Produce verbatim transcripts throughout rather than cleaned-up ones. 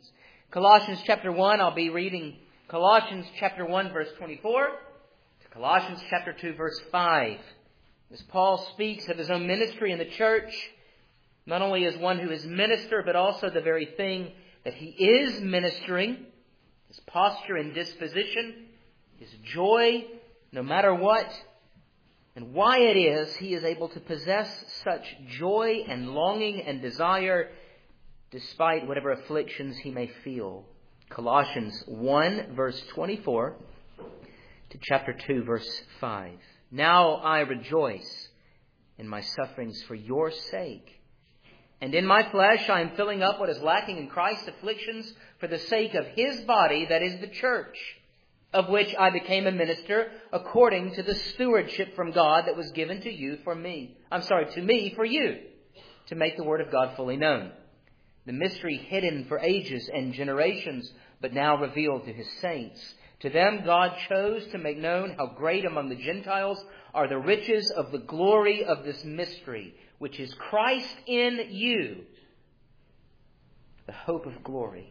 Colossians. Colossians chapter one, I'll be reading Colossians chapter one, verse twenty-four, to Colossians chapter two, verse five. As Paul speaks of his own ministry in the church, not only as one who is minister, but also the very thing that he is ministering, his posture and disposition, his joy, no matter what, and why it is he is able to possess such joy and longing and desire despite whatever afflictions he may feel. Colossians one, verse twenty-four to chapter two, verse five. Now I rejoice in my sufferings for your sake. And in my flesh I am filling up what is lacking in Christ's afflictions for the sake of his body, that is the church, of which I became a minister according to the stewardship from God that was given to you for me. I'm sorry, to me for you, to make the word of God fully known. The mystery hidden for ages and generations, but now revealed to his saints. To them God chose to make known how great among the Gentiles are the riches of the glory of this mystery, which is Christ in you, the hope of glory.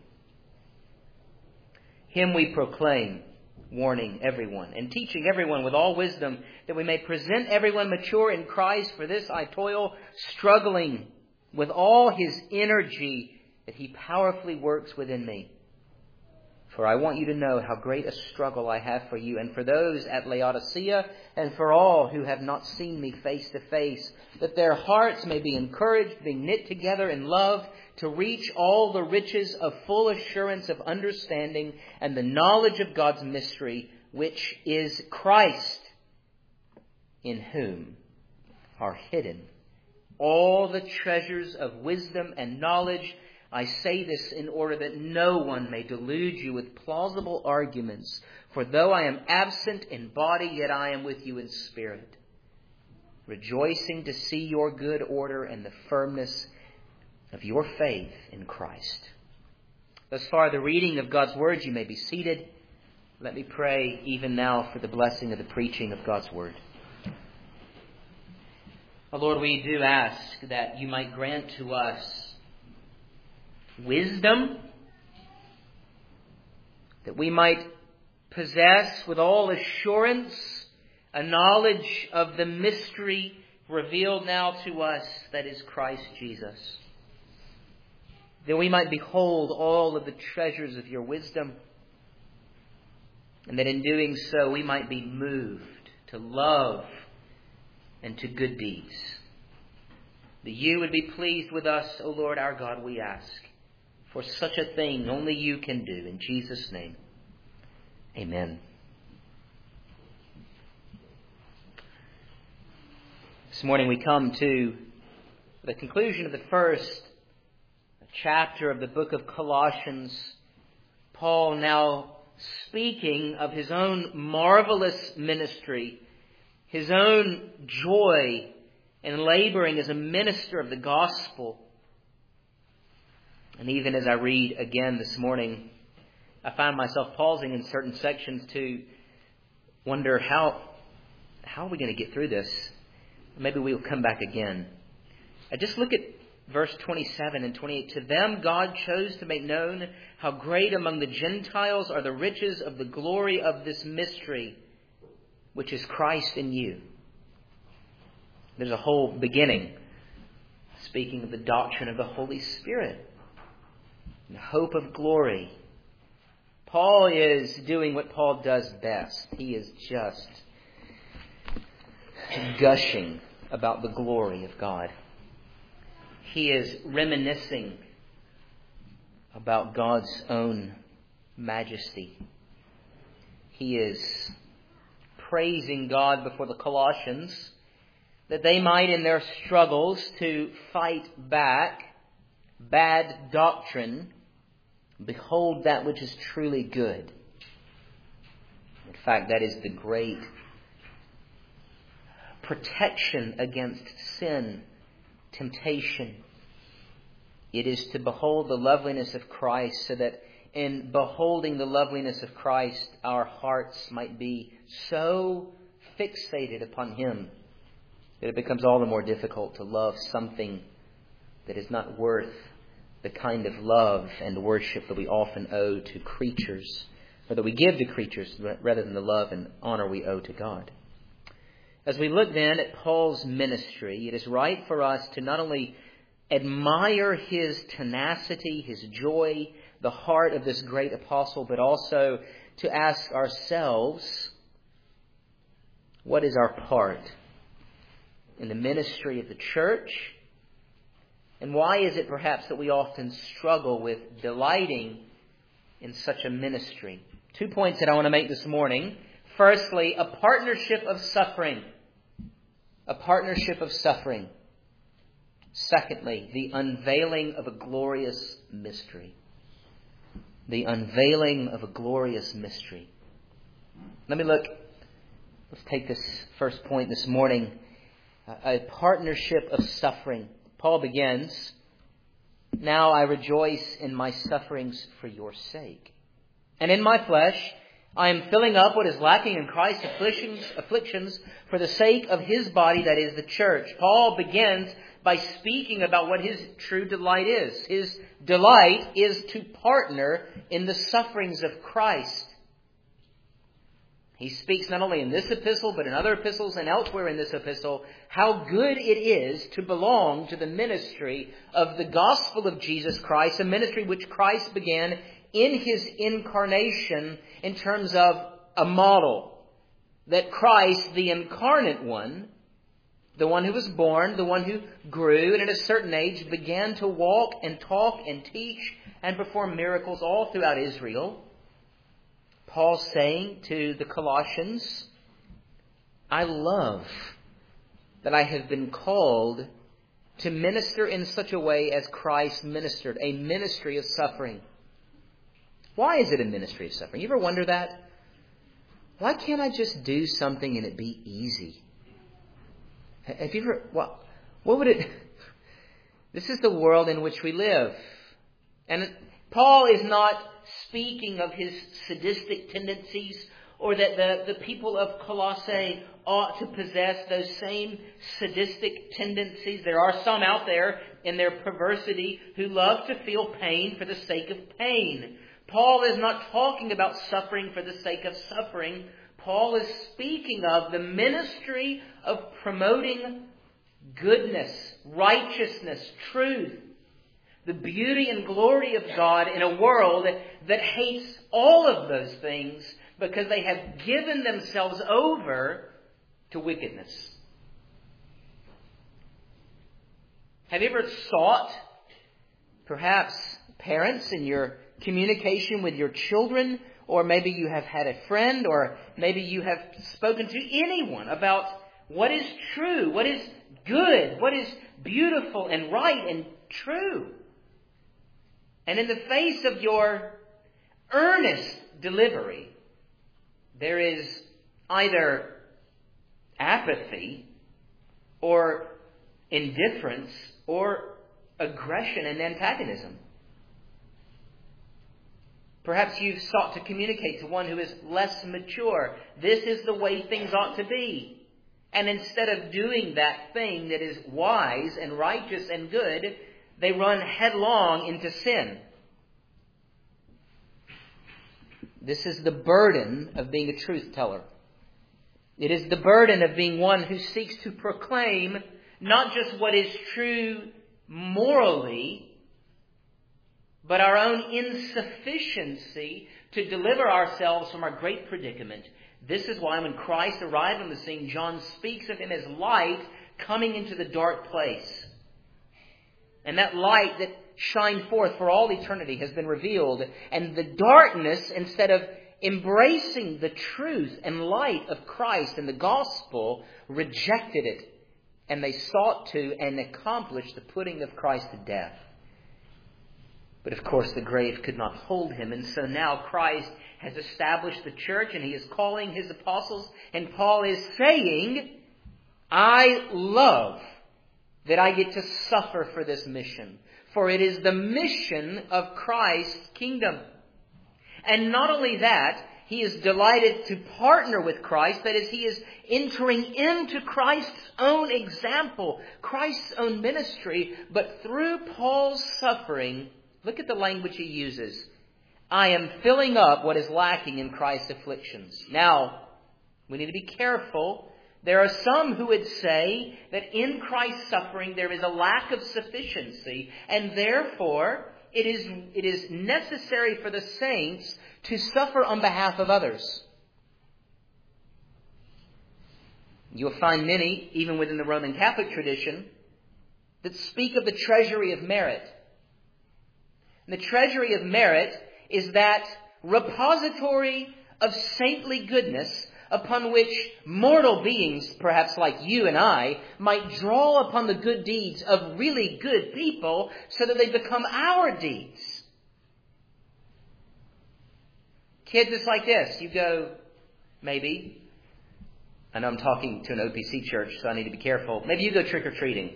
Him we proclaim, warning everyone and teaching everyone with all wisdom, that we may present everyone mature in Christ. For this I toil, struggling with all his energy that he powerfully works within me. For I want you to know how great a struggle I have for you and for those at Laodicea and for all who have not seen me face to face, that their hearts may be encouraged, being knit together in love, to reach all the riches of full assurance of understanding and the knowledge of God's mystery, which is Christ, in whom are hidden all the treasures of wisdom and knowledge. I say this in order that no one may delude you with plausible arguments. For though I am absent in body, yet I am with you in spirit, rejoicing to see your good order and the firmness of your faith in Christ. Thus far, the reading of God's words. You may be seated. Let me pray even now for the blessing of the preaching of God's word. Oh Lord, we do ask that you might grant to us wisdom, that we might possess with all assurance a knowledge of the mystery revealed now to us, that is Christ Jesus. That we might behold all of the treasures of your wisdom, and that in doing so we might be moved to love and to good deeds. That you would be pleased with us, O Lord our God, we ask. For such a thing only you can do. In Jesus' name, amen. This morning we come to the conclusion of the first chapter of the book of Colossians. Paul now speaking of his own marvelous ministry, his own joy in laboring as a minister of the gospel. And even as I read again this morning, I find myself pausing in certain sections to wonder how how are we going to get through this? Maybe we'll come back again. I just look at verse twenty-seven and twenty-eight. To them God chose to make known how great among the Gentiles are the riches of the glory of this mystery, which is Christ in you. There's a whole beginning speaking of the doctrine of the Holy Spirit. The hope of glory. Paul is doing what Paul does best. He is just gushing about the glory of God. He is reminiscing about God's own majesty. He is praising God before the Colossians that they might, in their struggles to fight back bad doctrine, behold that which is truly good. In fact, that is the great protection against sin, temptation. It is to behold the loveliness of Christ, so that in beholding the loveliness of Christ, our hearts might be so fixated upon Him that it becomes all the more difficult to love something that is not worth the kind of love and worship that we often owe to creatures, or that we give to creatures rather than the love and honor we owe to God. As we look then at Paul's ministry, it is right for us to not only admire his tenacity, his joy, the heart of this great apostle, but also to ask ourselves, what is our part in the ministry of the church? And why is it perhaps that we often struggle with delighting in such a ministry? Two points that I want to make this morning. Firstly, a partnership of suffering. A partnership of suffering. Secondly, the unveiling of a glorious mystery. The unveiling of a glorious mystery. Let me look. Let's take this first point this morning. A partnership of suffering. Paul begins, "Now I rejoice in my sufferings for your sake. And in my flesh, I am filling up what is lacking in Christ's afflictions, afflictions for the sake of his body, that is the church." Paul begins by speaking about what his true delight is. His delight is to partner in the sufferings of Christ. He speaks not only in this epistle, but in other epistles and elsewhere in this epistle, how good it is to belong to the ministry of the gospel of Jesus Christ, a ministry which Christ began in his incarnation in terms of a model. That Christ, the incarnate one, the one who was born, the one who grew, and at a certain age began to walk and talk and teach and perform miracles all throughout Israel. Paul saying to the Colossians, "I love that I have been called to minister in such a way as Christ ministered, a ministry of suffering." Why is it a ministry of suffering? You ever wonder that? Why can't I just do something and it be easy? Have you ever, what, what would it, this is the world in which we live. And Paul is not speaking of his sadistic tendencies, or that the, the people of Colossae ought to possess those same sadistic tendencies. There are some out there in their perversity who love to feel pain for the sake of pain. Paul is not talking about suffering for the sake of suffering. Paul is speaking of the ministry of promoting goodness, righteousness, truth, the beauty and glory of God in a world that hates all of those things because they have given themselves over to wickedness. Have you ever thought, perhaps parents, in your communication with your children, or maybe you have had a friend, or maybe you have spoken to anyone about what is true, what is good, what is beautiful and right and true? And in the face of your earnest delivery, there is either apathy or indifference or aggression and antagonism. Perhaps you've sought to communicate to one who is less mature, this is the way things ought to be. And instead of doing that thing that is wise and righteous and good, they run headlong into sin. This is the burden of being a truth teller. It is the burden of being one who seeks to proclaim not just what is true morally, but our own insufficiency to deliver ourselves from our great predicament. This is why when Christ arrived on the scene, John speaks of him as light coming into the dark place. And that light that shined forth for all eternity has been revealed. And the darkness, instead of embracing the truth and light of Christ and the gospel, rejected it. And they sought to and accomplished the putting of Christ to death. But of course the grave could not hold him. And so now Christ has established the church and he is calling his apostles. And Paul is saying, I love that I get to suffer for this mission. For it is the mission of Christ's kingdom. And not only that, he is delighted to partner with Christ. That is, he is entering into Christ's own example, Christ's own ministry. But through Paul's suffering, Look at the language he uses. I am filling up what is lacking in Christ's afflictions. Now, we need to be careful. There are some who would say that in Christ's suffering there is a lack of sufficiency, and therefore it is, it is necessary for the saints to suffer on behalf of others. You'll find many, even within the Roman Catholic tradition, that speak of the treasury of merit. And the treasury of merit is that repository of saintly goodness upon which mortal beings, perhaps like you and I, might draw upon the good deeds of really good people so that they become our deeds. Kids, it's like this. You go, maybe, I know I'm talking to an O P C church, so I need to be careful. Maybe you go trick-or-treating.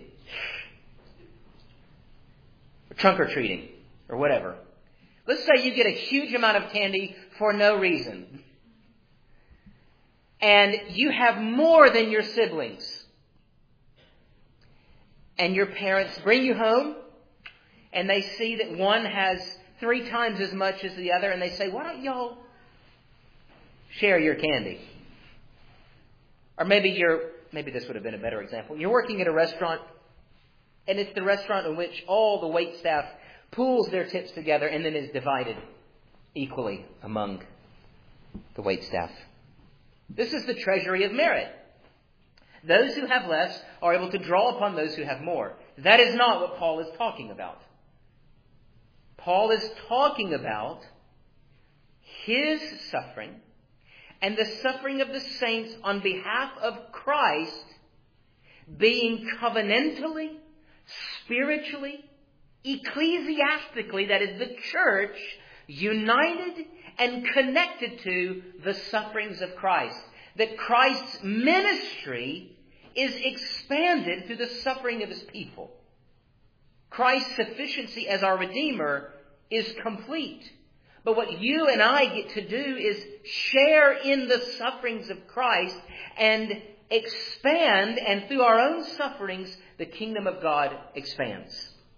Or trunk-or-treating. Or whatever. Let's say you get a huge amount of candy for no reason. And you have more than your siblings. And your parents bring you home, and they see that one has three times as much as the other, and they say, why don't y'all share your candy? Or maybe you're, maybe this would have been a better example. You're working at a restaurant, and it's the restaurant in which all the wait staff pools their tips together and then is divided equally among the wait staff. This is the treasury of merit. Those who have less are able to draw upon those who have more. That is not what Paul is talking about. Paul is talking about his suffering and the suffering of the saints on behalf of Christ being covenantally, spiritually, ecclesiastically, that is the church, united and connected to the sufferings of Christ. That Christ's ministry is expanded through the suffering of his people. Christ's sufficiency as our Redeemer is complete. But what you and I get to do is share in the sufferings of Christ and expand, and through our own sufferings, the kingdom of God expands.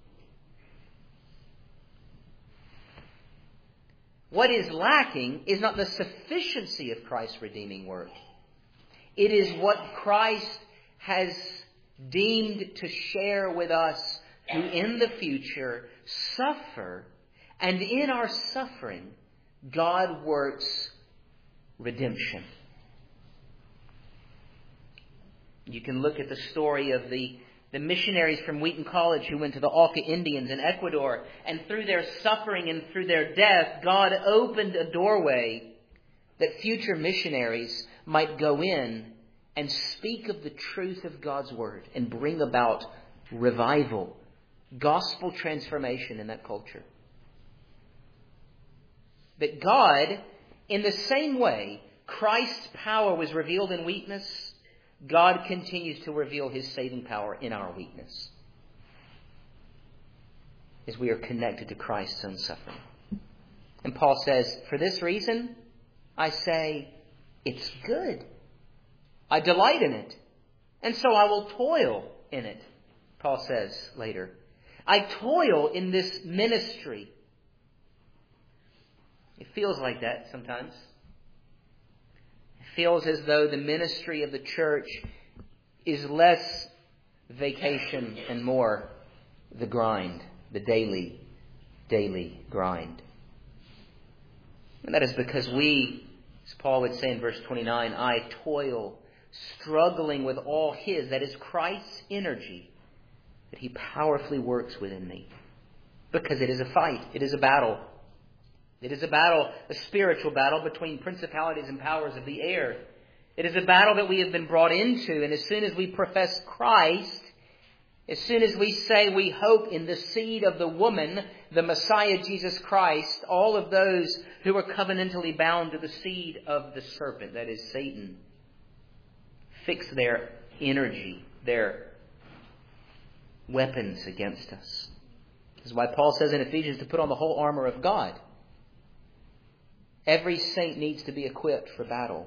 What is lacking is not the sufficiency of Christ's redeeming work. It is what Christ has deemed to share with us who in the future suffer, and in our suffering, God works redemption. You can look at the story of the The missionaries from Wheaton College who went to the Auca Indians in Ecuador, and through their suffering and through their death, God opened a doorway that future missionaries might go in and speak of the truth of God's Word and bring about revival, gospel transformation in that culture. That God, in the same way Christ's power was revealed in weakness, God continues to reveal his saving power in our weakness as we are connected to Christ's own suffering. And Paul says, for this reason, I say, it's good. I delight in it. And so I will toil in it, Paul says later. I toil in this ministry. It feels like that sometimes. Feels as though the ministry of the church is less vacation and more the grind, the daily, daily grind. And that is because we, as Paul would say in verse twenty-nine, I toil, struggling with all his, that is Christ's energy, that he powerfully works within me. Because it is a fight, it is a battle. It is a battle, a spiritual battle between principalities and powers of the air. It is a battle that we have been brought into. And as soon as we profess Christ, as soon as we say we hope in the seed of the woman, the Messiah Jesus Christ, all of those who are covenantally bound to the seed of the serpent, that is Satan, fix their energy, their weapons against us. This is why Paul says in Ephesians to put on the whole armor of God. Every saint needs to be equipped for battle.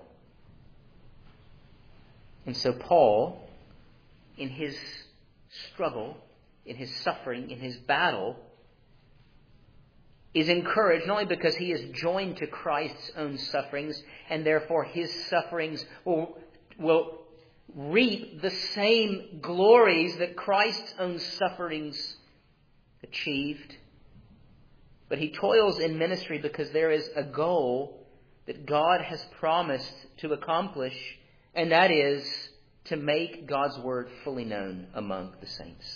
And so Paul, in his struggle, in his suffering, in his battle, is encouraged not only because he is joined to Christ's own sufferings, and therefore his sufferings will, will reap the same glories that Christ's own sufferings achieved, but he toils in ministry because there is a goal that God has promised to accomplish, and that is to make God's word fully known among the saints.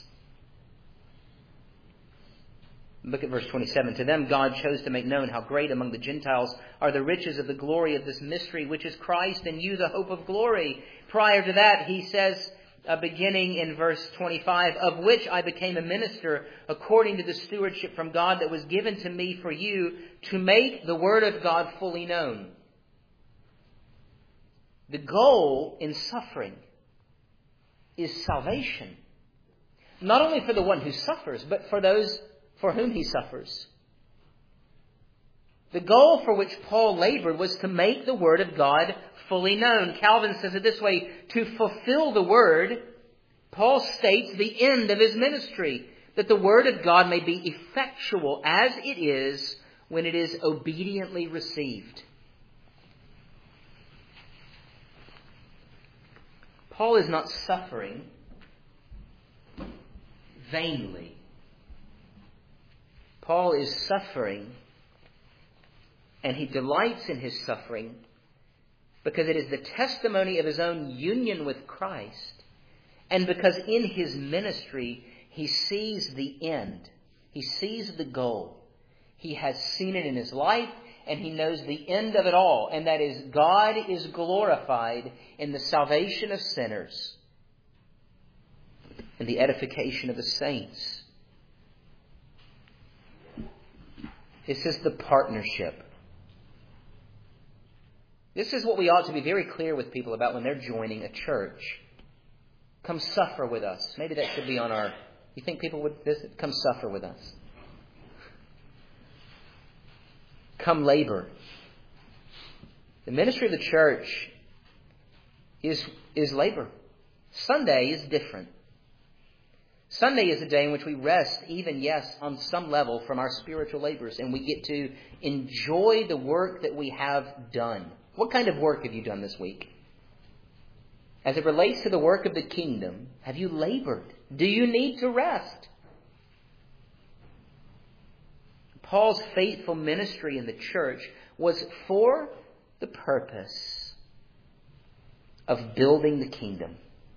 Look at verse twenty-seven. To them God chose to make known how great among the Gentiles are the riches of the glory of this mystery, which is Christ in you, the hope of glory. Prior to that, he says, uh, beginning in verse twenty-five, of which I became a minister according to the stewardship from God that was given to me for you to make the word of God fully known. The goal in suffering is salvation. Not only for the one who suffers, but for those for whom he suffers. The goal for which Paul labored was to make the word of God fully known. Calvin says it this way, to fulfill the word, Paul states the end of his ministry, that the word of God may be effectual as it is when it is obediently received. Paul is not suffering vainly. Paul is suffering, and he delights in his suffering because it is the testimony of his own union with Christ, and because in his ministry he sees the end. He sees the goal. He has seen it in his life, and he knows the end of it all, and that is God is glorified in the salvation of sinners and the edification of the saints. This is the partnership. This is what we ought to be very clear with people about when they're joining a church. Come suffer with us. Maybe that should be on our... You think people would... This, come suffer with us. Come labor. The ministry of the church is, is labor. Sunday is different. Sunday is a day in which we rest, even, yes, on some level from our spiritual labors, and we get to enjoy the work that we have done. What kind of work have you done this week? As it relates to the work of the kingdom, have you labored? Do you need to rest? Paul's faithful ministry in the church was for the purpose of building the kingdom.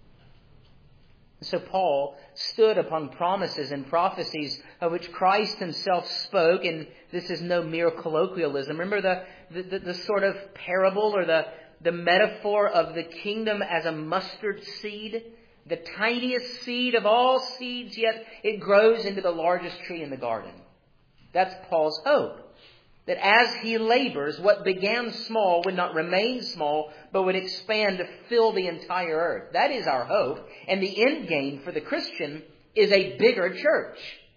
So Paul stood upon promises and prophecies of which Christ himself spoke, and this is no mere colloquialism. Remember the, the, the, the sort of parable or the, the metaphor of the kingdom as a mustard seed? The tiniest seed of all seeds, yet it grows into the largest tree in the garden. That's Paul's hope. That as he labors, what began small would not remain small, but would expand to fill the entire earth. That is our hope. And the end game for the Christian is a bigger church.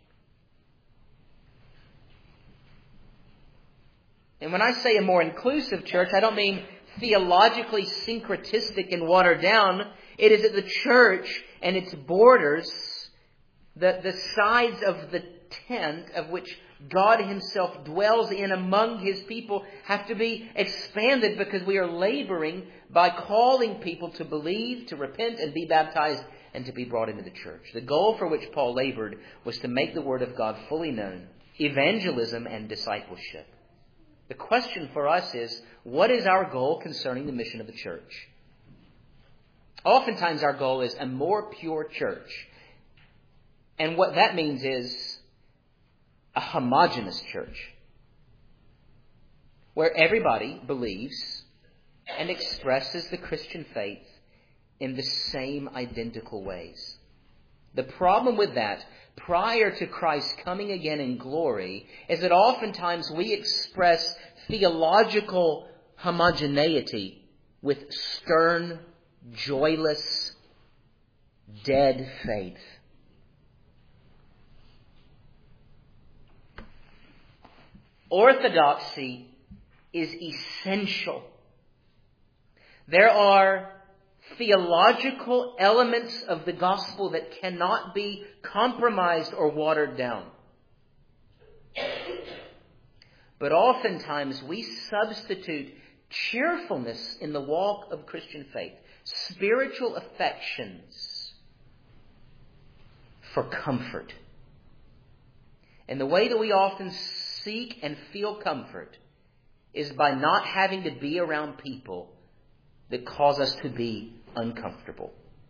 And when I say a more inclusive church, I don't mean theologically syncretistic and watered down. It is that the church and its borders, the, the sides of the tent of which God himself dwells in among his people, have to be expanded because we are laboring by calling people to believe, to repent and be baptized and to be brought into the church. The goal for which Paul labored was to make the word of God fully known, evangelism and discipleship. The question for us is, what is our goal concerning the mission of the church? Oftentimes our goal is a more pure church. And what that means is a homogeneous church where everybody believes and expresses the Christian faith in the same identical ways. The problem with that, prior to Christ coming again in glory, is that oftentimes we express theological homogeneity with stern, joyless, dead faith. Orthodoxy is essential. There are theological elements of the gospel that cannot be compromised or watered down. But oftentimes we substitute cheerfulness in the walk of Christian faith, spiritual affections, for comfort. And the way that we often seek and feel comfort is by not having to be around people that cause us to be uncomfortable.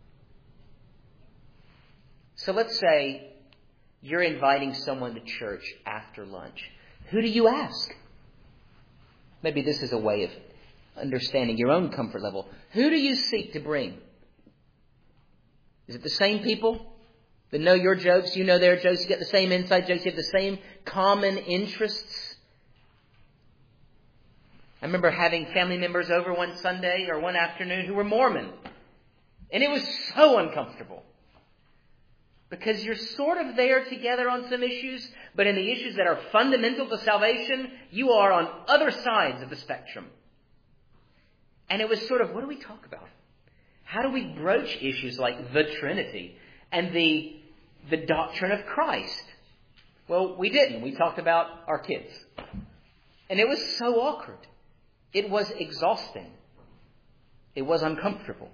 So let's say you're inviting someone to church after lunch. Who do you ask? Maybe this is a way of understanding your own comfort level. Who do you seek to bring? Is it the same people that know your jokes, you know their jokes, you get the same inside jokes, you have the same common interests? I remember having family members over one Sunday or one afternoon who were Mormon. And it was so uncomfortable. Because you're sort of there together on some issues, but in the issues that are fundamental to salvation, you are on other sides of the spectrum. And it was sort of, what do we talk about? How do we broach issues like the Trinity and the, the doctrine of Christ? Well, we didn't. We talked about our kids. And it was so awkward. It was exhausting. It was uncomfortable.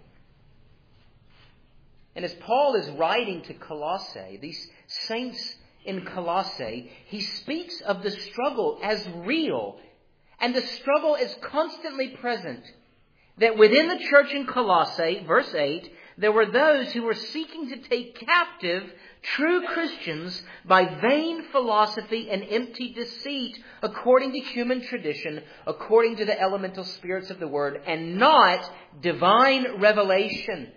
And as Paul is writing to Colossae, these saints in Colossae, he speaks of the struggle as real. And the struggle is constantly present. That within the church in Colossae, verse eight, there were those who were seeking to take captive true Christians by vain philosophy and empty deceit, according to human tradition, according to the elemental spirits of the word, and not divine revelation.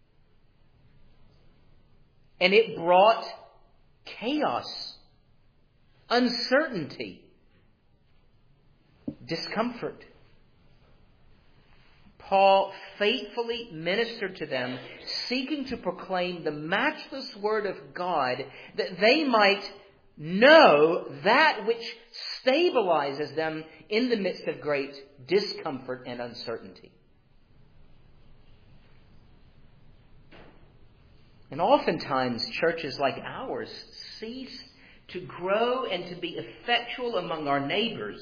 And it brought chaos, uncertainty, discomfort. Paul faithfully ministered to them, seeking to proclaim the matchless word of God, that they might know that which stabilizes them in the midst of great discomfort and uncertainty. And oftentimes, churches like ours cease to grow and to be effectual among our neighbors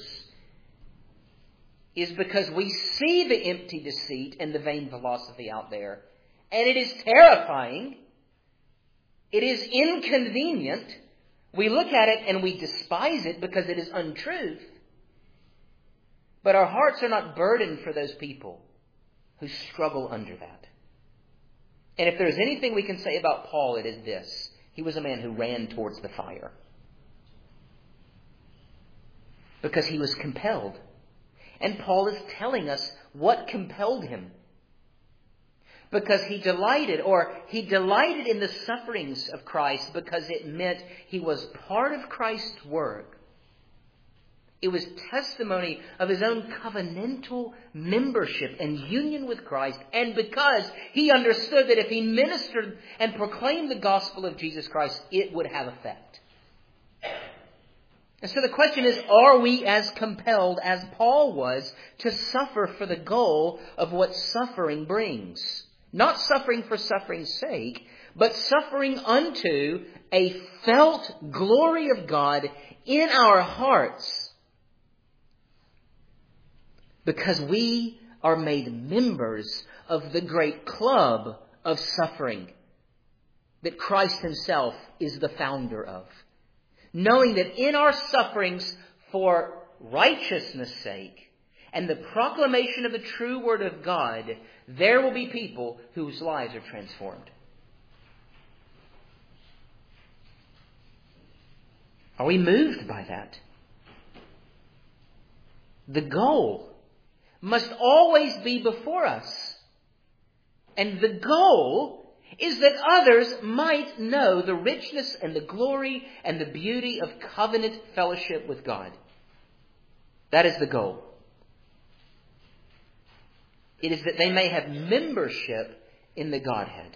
is because we see the empty deceit and the vain philosophy out there. And it is terrifying. It is inconvenient. We look at it and we despise it because it is untruth. But our hearts are not burdened for those people who struggle under that. And if there's anything we can say about Paul, it is this. He was a man who ran towards the fire. Because he was compelled. And Paul is telling us what compelled him. Because he delighted, or he delighted in the sufferings of Christ because it meant he was part of Christ's work. It was testimony of his own covenantal membership and union with Christ. And because he understood that if he ministered and proclaimed the gospel of Jesus Christ, it would have effect. And so the question is, are we as compelled as Paul was to suffer for the goal of what suffering brings? Not suffering for suffering's sake, but suffering unto a felt glory of God in our hearts. Because we are made members of the great club of suffering that Christ himself is the founder of. Knowing that in our sufferings for righteousness' sake and the proclamation of the true word of God, there will be people whose lives are transformed. Are we moved by that? The goal must always be before us. And the goal is that others might know the richness and the glory and the beauty of covenant fellowship with God. That is the goal. It is that they may have membership in the Godhead.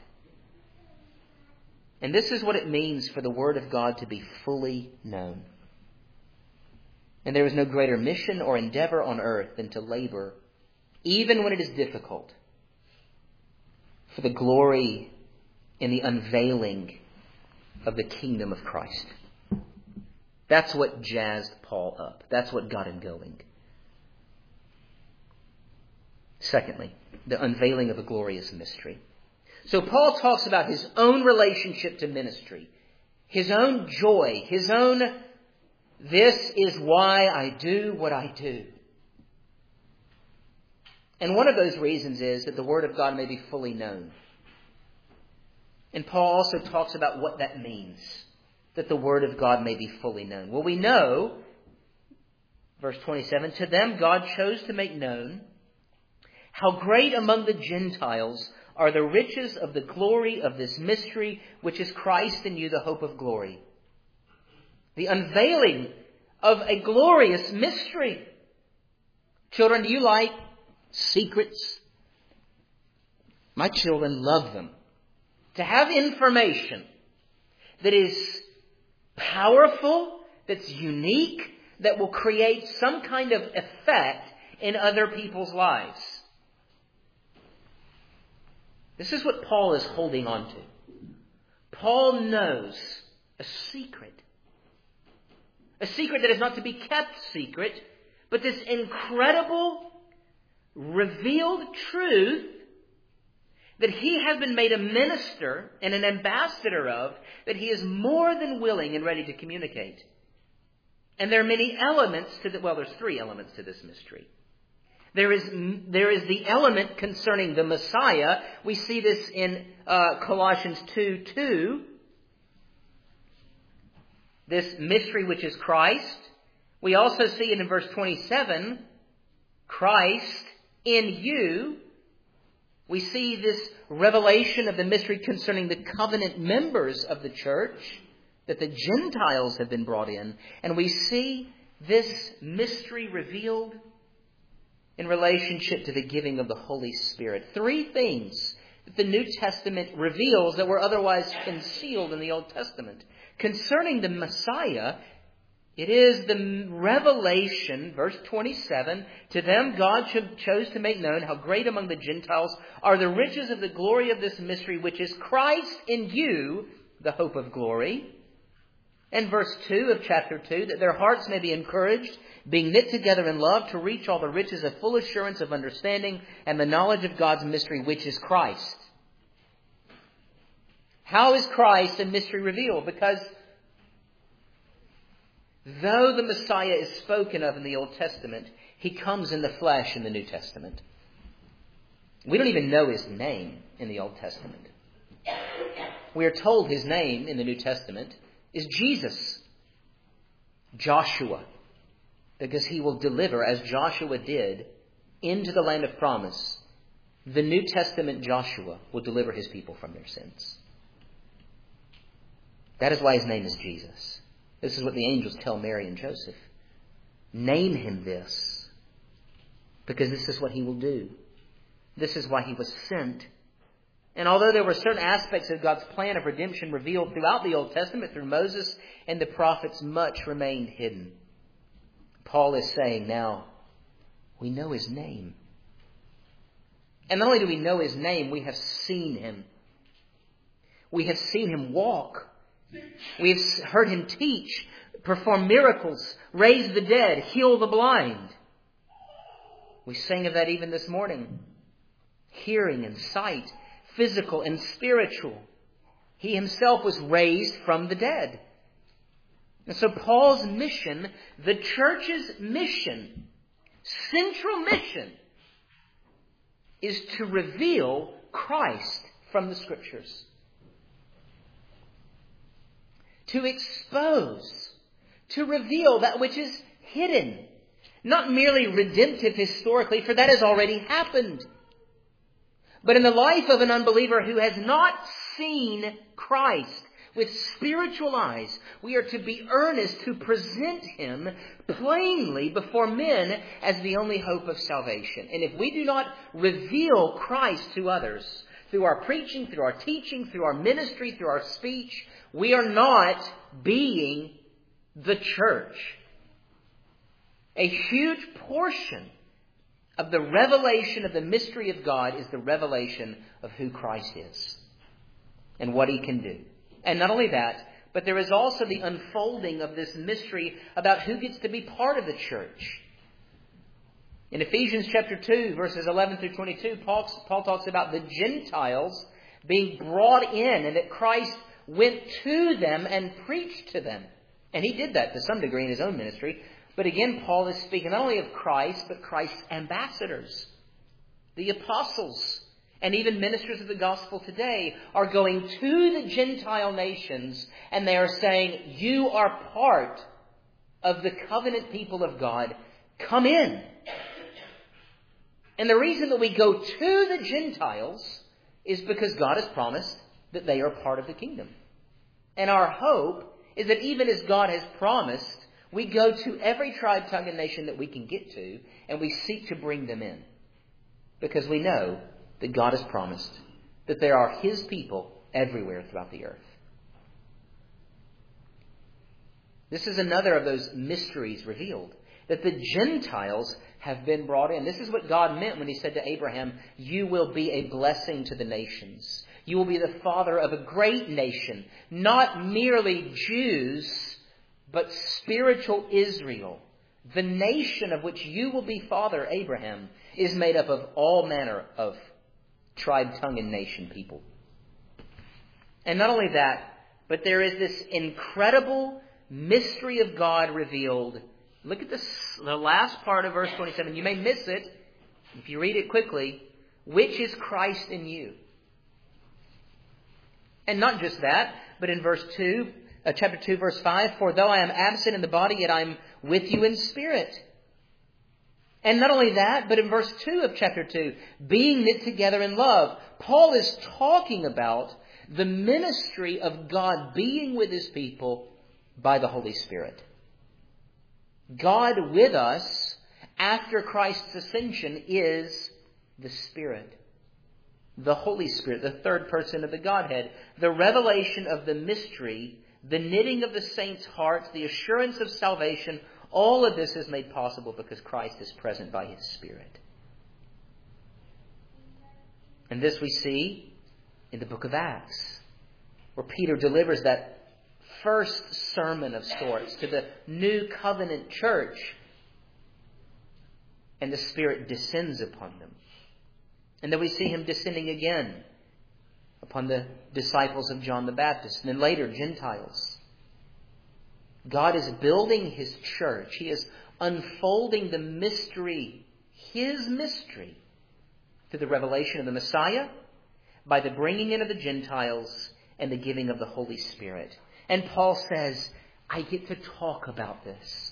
And this is what it means for the Word of God to be fully known. And there is no greater mission or endeavor on earth than to labor, even when it is difficult, for the glory in the unveiling of the kingdom of Christ. That's what jazzed Paul up. That's what got him going. Secondly, the unveiling of a glorious mystery. So Paul talks about his own relationship to ministry, his own joy, his own, this is why I do what I do. And one of those reasons is that the Word of God may be fully known. And Paul also talks about what that means, that the Word of God may be fully known. Well, we know, verse twenty-seven, to them God chose to make known how great among the Gentiles are the riches of the glory of this mystery, which is Christ in you, the hope of glory. The unveiling of a glorious mystery. Children, do you like secrets? My children love them. To have information that is powerful, that's unique, that will create some kind of effect in other people's lives. This is what Paul is holding on to. Paul knows a secret. A secret that is not to be kept secret, but this incredible, revealed truth that he has been made a minister and an ambassador of, that he is more than willing and ready to communicate. And there are many elements to the, well, there's three elements to this mystery. There is, there is the element concerning the Messiah. We see this in uh, Colossians two two. This mystery which is Christ. We also see it in verse twenty-seven. Christ in you. We see this revelation of the mystery concerning the covenant members of the church, that the Gentiles have been brought in. And we see this mystery revealed in relationship to the giving of the Holy Spirit. Three things that the New Testament reveals that were otherwise concealed in the Old Testament. Concerning the Messiah, it is the revelation, verse twenty-seven, to them God chose to make known how great among the Gentiles are the riches of the glory of this mystery, which is Christ in you, the hope of glory. And verse two of chapter two, that their hearts may be encouraged, being knit together in love, to reach all the riches of full assurance of understanding and the knowledge of God's mystery, which is Christ. How is Christ a mystery revealed? Because though the Messiah is spoken of in the Old Testament, he comes in the flesh in the New Testament. We don't even know his name in the Old Testament. We are told his name in the New Testament is Jesus, Joshua, because he will deliver, as Joshua did, into the land of promise. The New Testament Joshua will deliver his people from their sins. That is why his name is Jesus. This is what the angels tell Mary and Joseph. Name him this, because this is what he will do. This is why he was sent. And although there were certain aspects of God's plan of redemption revealed throughout the Old Testament through Moses and the prophets, much remained hidden. Paul is saying now, we know his name. And not only do we know his name, we have seen him. We have seen him walk. We have heard him teach, perform miracles, raise the dead, heal the blind. We sang of that even this morning. Hearing and sight, physical and spiritual. He himself was raised from the dead. And so Paul's mission, the church's mission, central mission, is to reveal Christ from the Scriptures. To expose, to reveal that which is hidden. Not merely redemptive historically, for that has already happened. But in the life of an unbeliever who has not seen Christ with spiritual eyes, we are to be earnest to present him plainly before men as the only hope of salvation. And if we do not reveal Christ to others through our preaching, through our teaching, through our ministry, through our speech, we are not being the church. A huge portion of the revelation of the mystery of God is the revelation of who Christ is and what he can do. And not only that, But there is also the unfolding of this mystery about who gets to be part of the church. In Ephesians chapter two, verses eleven through twenty-two, Paul, Paul talks about the Gentiles being brought in and that Christ went to them and preached to them. And he did that to some degree in his own ministry. But again, Paul is speaking not only of Christ, but Christ's ambassadors. The apostles and even ministers of the gospel today are going to the Gentile nations and they are saying, you are part of the covenant people of God. Come in. And the reason that we go to the Gentiles is because God has promised that they are part of the kingdom. And our hope is that even as God has promised, we go to every tribe, tongue, and nation that we can get to, and we seek to bring them in. Because we know that God has promised that there are His people everywhere throughout the earth. This is another of those mysteries revealed, that the Gentiles have been brought in. This is what God meant when He said to Abraham, you will be a blessing to the nations. You will be the father of a great nation, not merely Jews, but spiritual Israel. The nation of which you will be father, Abraham, is made up of all manner of tribe, tongue, and nation people. And not only that, but there is this incredible mystery of God revealed. Look at this, the last part of verse twenty-seven. You may miss it if you read it quickly. Which is Christ in you? And not just that, but in verse two, uh, chapter two, verse five, for though I am absent in the body, yet I am with you in spirit. And not only that, but in verse two of chapter two, being knit together in love. Paul is talking about the ministry of God being with His people by the Holy Spirit. God with us after Christ's ascension is the Spirit. The Holy Spirit, the third person of the Godhead. The revelation of the mystery, the knitting of the saints' hearts, the assurance of salvation. All of this is made possible because Christ is present by His Spirit. And this we see in the book of Acts, where Peter delivers that first sermon of sorts to the new covenant church. And the Spirit descends upon them. And then we see Him descending again upon the disciples of John the Baptist. And then later, Gentiles. God is building His church. He is unfolding the mystery, His mystery, through the revelation of the Messiah, by the bringing in of the Gentiles, and the giving of the Holy Spirit. And Paul says, I get to talk about this.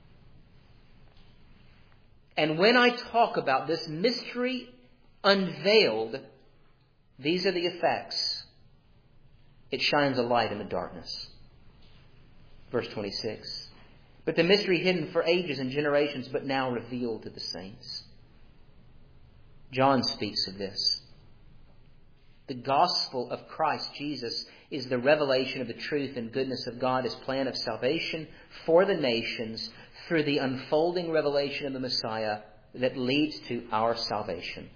And when I talk about this mystery unveiled, these are the effects. It shines a light in the darkness. Verse twenty-six. But the mystery hidden for ages and generations, but now revealed to the saints. John speaks of this. The gospel of Christ Jesus is the revelation of the truth and goodness of God, His plan of salvation for the nations through the unfolding revelation of the Messiah that leads to our salvation.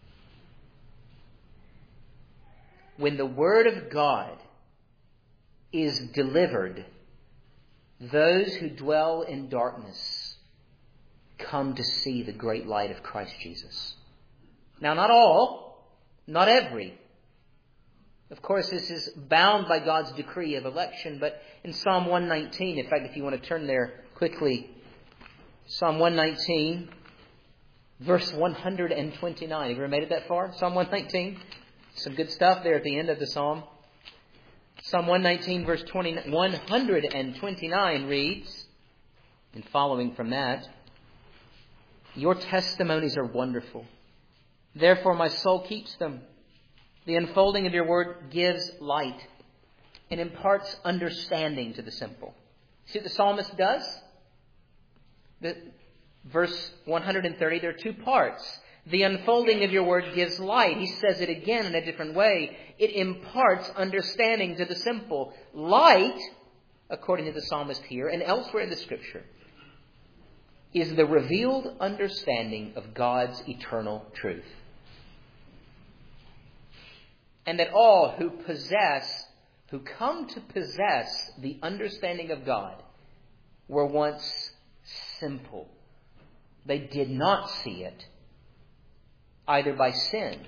When the Word of God is delivered, those who dwell in darkness come to see the great light of Christ Jesus. Now, not all, not every. Of course, this is bound by God's decree of election, but in Psalm one nineteen, in fact, if you want to turn there quickly, Psalm one nineteen, verse one hundred twenty-nine. Have you ever made it that far? Psalm one nineteen. Some good stuff there at the end of the Psalm. Psalm one nineteen, verse one hundred twenty-nine reads, and following from that, your testimonies are wonderful. Therefore my soul keeps them. The unfolding of your word gives light and imparts understanding to the simple. See what the psalmist does? The, verse one hundred thirty, there are two parts. The unfolding of your word gives light. He says it again in a different way. It imparts understanding to the simple. Light, according to the psalmist here and elsewhere in the Scripture, is the revealed understanding of God's eternal truth. And that all who possess who come to possess the understanding of God were once simple. They did not see it, either by sin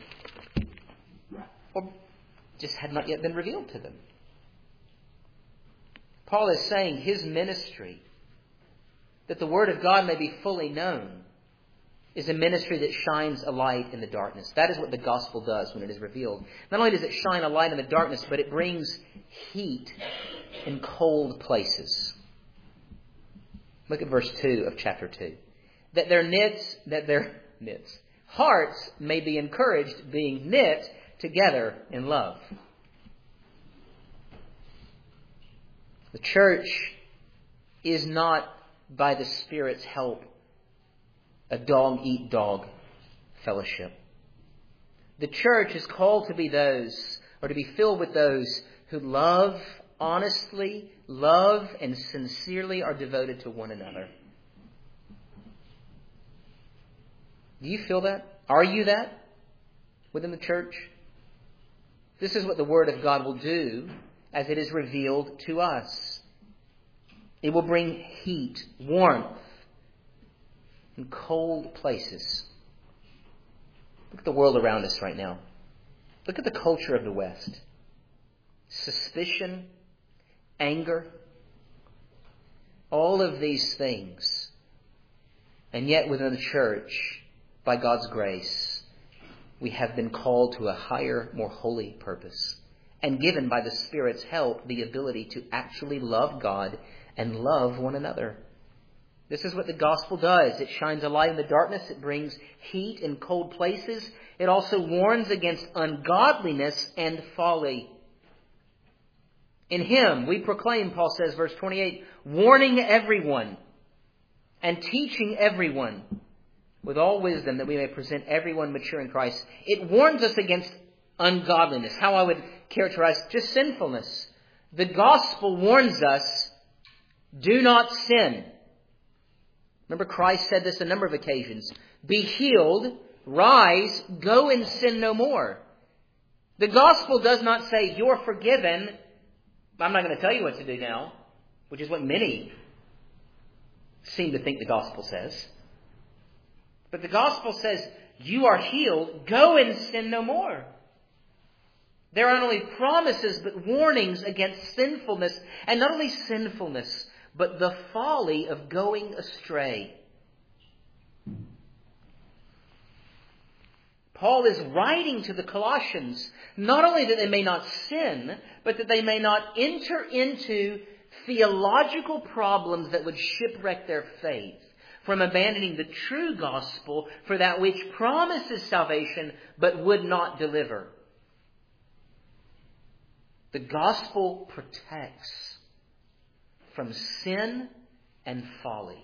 or just had not yet been revealed to them. Paul is saying his ministry, that the Word of God may be fully known, is a ministry that shines a light in the darkness. That is what the gospel does when it is revealed. Not only does it shine a light in the darkness, but it brings heat in cold places. Look at verse two of chapter two. That their knits, that their knits, hearts may be encouraged, being knit together in love. The church is not, by the Spirit's help, a dog-eat-dog fellowship. The church is called to be those, or to be filled with those who love honestly, love and sincerely are devoted to one another. Do you feel that? Are you that within the church? This is what the Word of God will do as it is revealed to us. It will bring heat, warmth, in cold places. Look at the world around us right now. Look at the culture of the West. Suspicion, anger, all of these things. And yet within the church, by God's grace, we have been called to a higher, more holy purpose. And given by the Spirit's help the ability to actually love God and love one another. This is what the gospel does. It shines a light in the darkness. It brings heat in cold places. It also warns against ungodliness and folly. In Him we proclaim, Paul says, verse twenty-eight, warning everyone and teaching everyone with all wisdom that we may present everyone mature in Christ. It warns us against ungodliness. How I would characterize just sinfulness. The gospel warns us, do not sin. Remember, Christ said this a number of occasions. Be healed, rise, go and sin no more. The gospel does not say you're forgiven. I'm not going to tell you what to do now, which is what many seem to think the gospel says. But the gospel says you are healed, go and sin no more. There are not only promises but warnings against sinfulness, and not only sinfulness, but the folly of going astray. Paul is writing to the Colossians, not only that they may not sin, but that they may not enter into theological problems that would shipwreck their faith, from abandoning the true gospel for that which promises salvation but would not deliver. The gospel protects from sin and folly.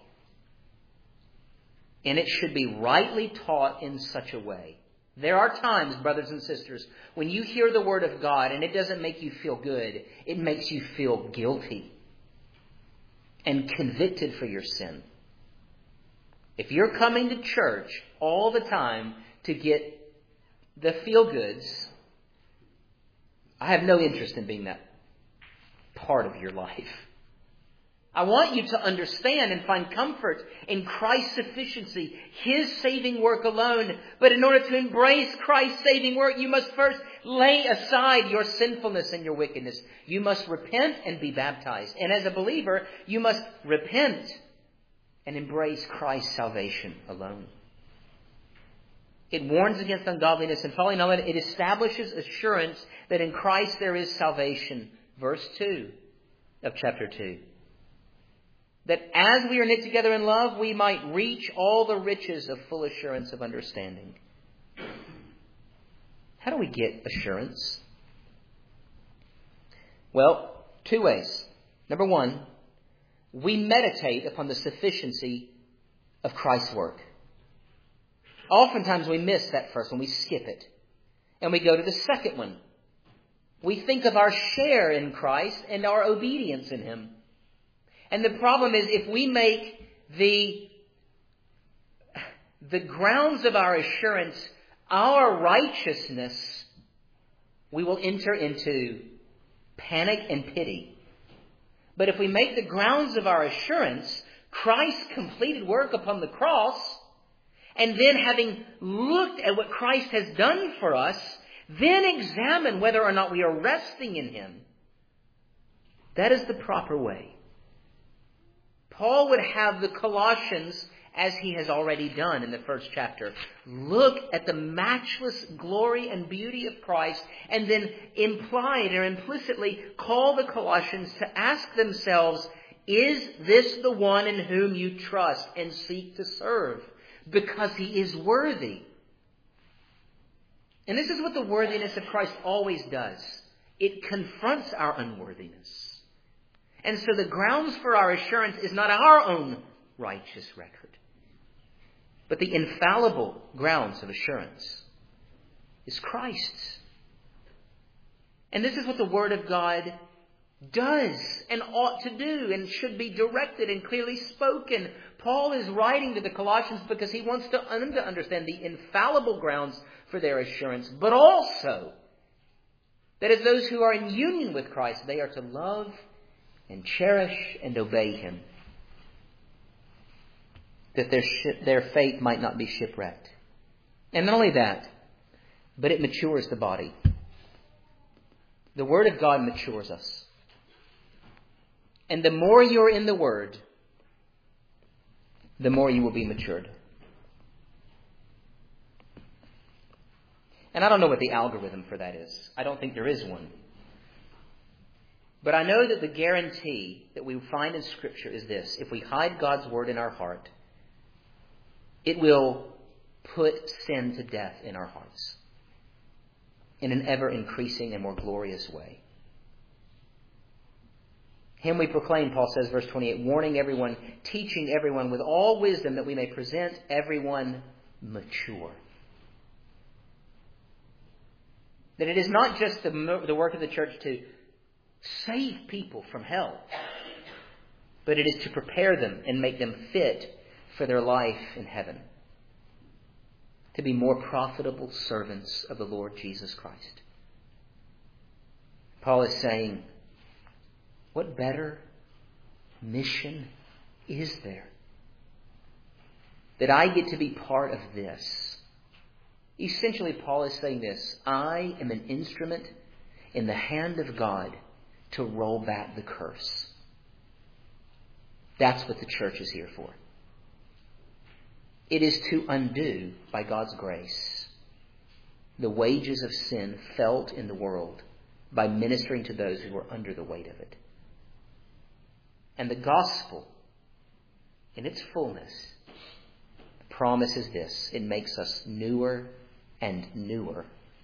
And it should be rightly taught in such a way. There are times, brothers and sisters, when you hear the Word of God and it doesn't make you feel good, it makes you feel guilty and convicted for your sin. If you're coming to church all the time to get the feel-goods, I have no interest in being that part of your life. I want you to understand and find comfort in Christ's sufficiency, His saving work alone. But in order to embrace Christ's saving work, you must first lay aside your sinfulness and your wickedness. You must repent and be baptized. And as a believer, you must repent and embrace Christ's salvation alone. It warns against ungodliness and folly. Now it establishes assurance that in Christ there is salvation. Verse two of chapter two. That as we are knit together in love, we might reach all the riches of full assurance of understanding. How do we get assurance? Well, two ways. Number one, we meditate upon the sufficiency of Christ's work. Oftentimes we miss that first one. We skip it. And we go to the second one. We think of our share in Christ and our obedience in Him. And the problem is, if we make the, the grounds of our assurance our righteousness, we will enter into panic and pity. But if we make the grounds of our assurance Christ's completed work upon the cross, and then having looked at what Christ has done for us, then examine whether or not we are resting in Him, that is the proper way. Paul would have the Colossians, as he has already done in the first chapter, look at the matchless glory and beauty of Christ, and then implied or implicitly call the Colossians to ask themselves, is this the one in whom you trust and seek to serve? Because He is worthy. And this is what the worthiness of Christ always does. It confronts our unworthiness. And so the grounds for our assurance is not our own righteous record, but the infallible grounds of assurance is Christ's. And this is what the Word of God does and ought to do and should be directed and clearly spoken. Paul is writing to the Colossians because he wants them to understand the infallible grounds for their assurance, but also that as those who are in union with Christ, they are to love and cherish and obey Him, that their ship, their faith might not be shipwrecked. And not only that, but it matures the body. The Word of God matures us. And the more you're in the Word, the more you will be matured. And I don't know what the algorithm for that is. I don't think there is one. But I know that the guarantee that we find in Scripture is this: if we hide God's Word in our heart, it will put sin to death in our hearts in an ever-increasing and more glorious way. Him we proclaim, Paul says, verse twenty-eight, warning everyone, teaching everyone with all wisdom, that we may present everyone mature. That it is not just the, the work of the church to save people from hell, but it is to prepare them and make them fit for their life in heaven, to be more profitable servants of the Lord Jesus Christ. Paul is saying, what better mission is there? That I get to be part of this. Essentially, Paul is saying this: I am an instrument in the hand of God to roll back the curse. That's what the church is here for. It is to undo, by God's grace, the wages of sin felt in the world by ministering to those who are under the weight of it. And the gospel, in its fullness, promises this: it makes us newer and newer,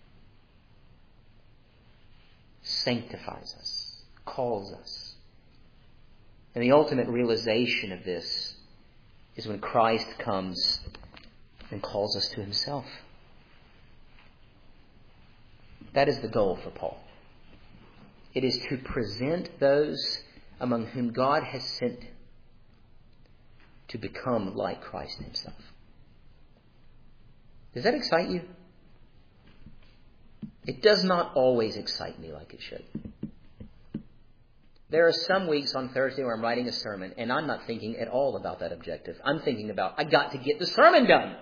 sanctifies us, calls us. And the ultimate realization of this is when Christ comes and calls us to Himself. That is the goal for Paul. It is to present those among whom God has sent to become like Christ Himself. Does that excite you? It does not always excite me like it should. There are some weeks on Thursday where I'm writing a sermon and I'm not thinking at all about that objective. I'm thinking about, I got to get the sermon done.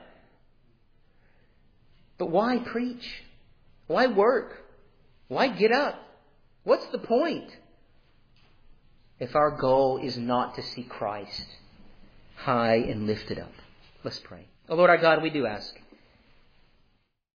But why preach? Why work? Why get up? What's the point? If our goal is not to see Christ high and lifted up. Let's pray. Oh Lord our God, we do ask